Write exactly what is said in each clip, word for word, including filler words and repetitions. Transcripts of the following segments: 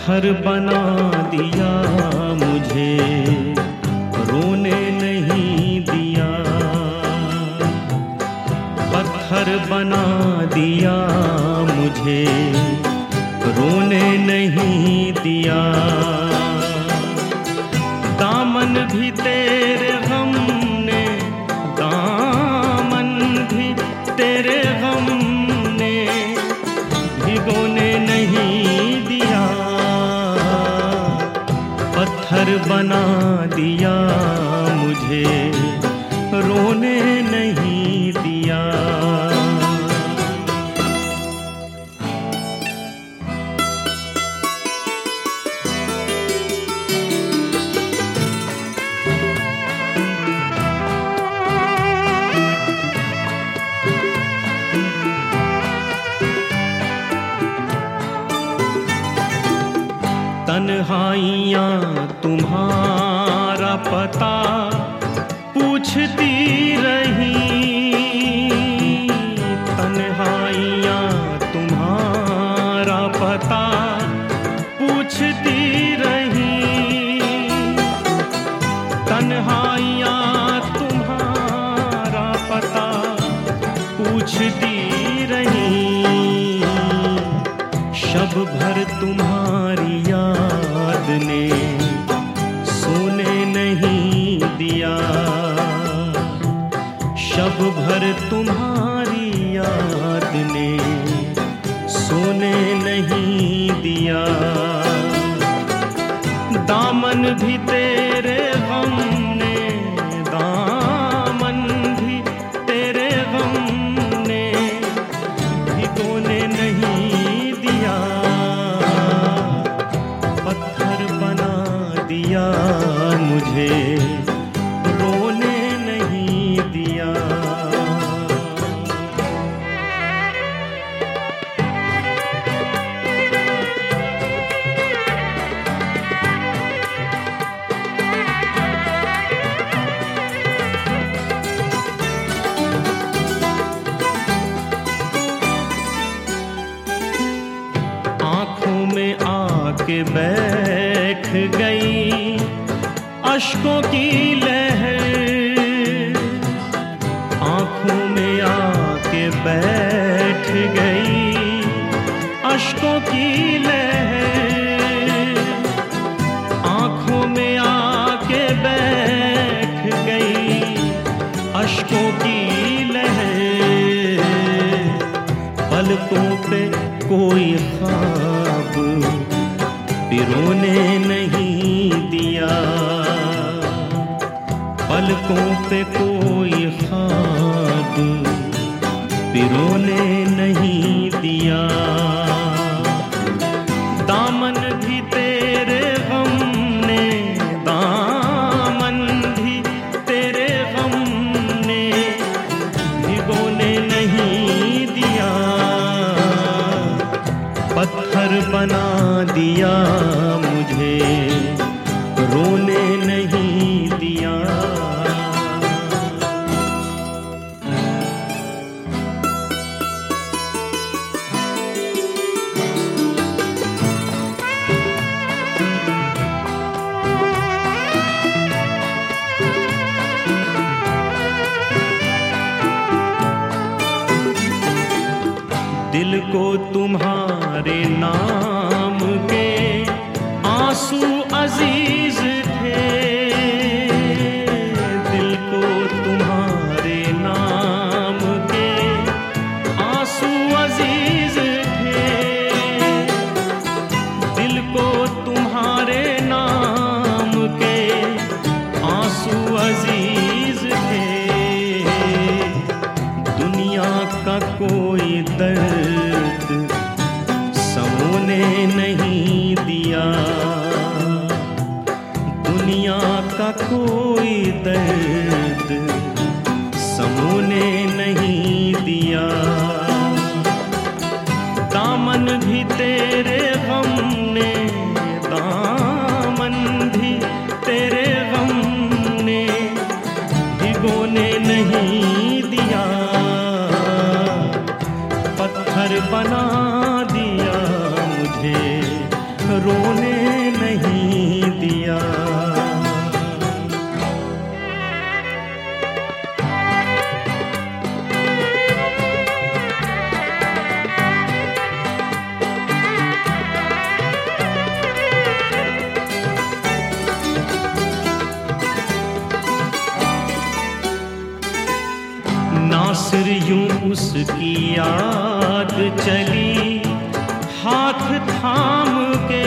पत्थर बना दिया मुझे, रोने नहीं दिया। पत्थर बना दिया मुझे, रोने नहीं दिया। दामन भी तेरे गम ने, दामन भी तेरे गम ने भिगोने नहीं दिया। पत्थर बना दिया मुझे, रोने नहीं दिया। तन्हाइयाँ तुम्हारा पता पूछती रही, तन्हाइयाँ तुम्हारा पता पूछती रही। तन्हाइयाँ तुम्हारा पता पूछती रही। शब भर तुम्हारी याद ने सोने नहीं दिया। शब भर तुम्हारी याद ने सोने नहीं दिया। दामन भी तेरे गम ने, दामन भी तेरे गम ने भिगोने नहीं दिया। पत्थर बना दिया मुझे, रोने नहीं दिया। आँखों में आके बैठ गई अश्कों की लहर। आँखों में आके बैठ गई अश्कों की लहर। आँखों में आके बैठ गई अश्कों की लहर। पलकों पे कोई ख्वाब पिरोने नहीं दिया। पलकों पे कोई ख्वाब पिरोने नहीं दिया। दामन भी तेरे गम ने, दामन भी तेरे गम ने भिगोने नहीं दिया। पत्थर बना दिया मुझे, रोने नहीं दिया। दिल को तुम्हारे नाम के आंसू अजीज थे। दिल को तुम्हारे नाम के आंसू अजीज थे। दिल को तुम्हारे नाम के आंसू अजीज थे। दुनिया का कोई दर्द समोने नहीं दिया। दुनिया का कोई दर्द समोने नहीं दिया। दामन भी तेरे गम ने, दामन भी तेरे गम ने भिगोने नहीं दिया। पत्थर बना दिया मुझे, रोने याद चली हाथ थाम के,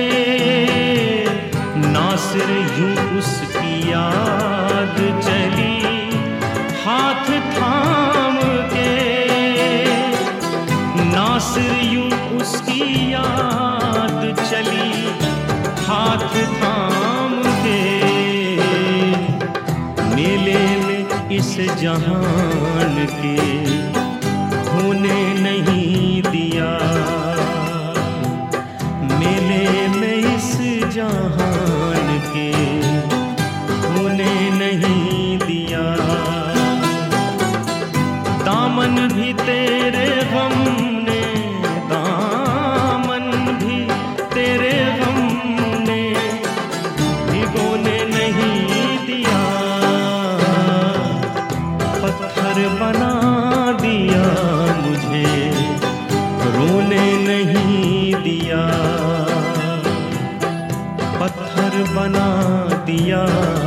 नासिर यूं उसकी याद चली हाथ थाम के, नासिर यूं उसकी याद चली हाथ थाम के। मेले में इस जहान के होने नहीं दिया, मेले में इस जहान के होने नहीं दिया। दामन भी तेरे गम ने, दामन भी तेरे गम ने भिगोने नहीं दिया, पत्थर बना दिया मुझे रोने नहीं दिया, पत्थर बना दिया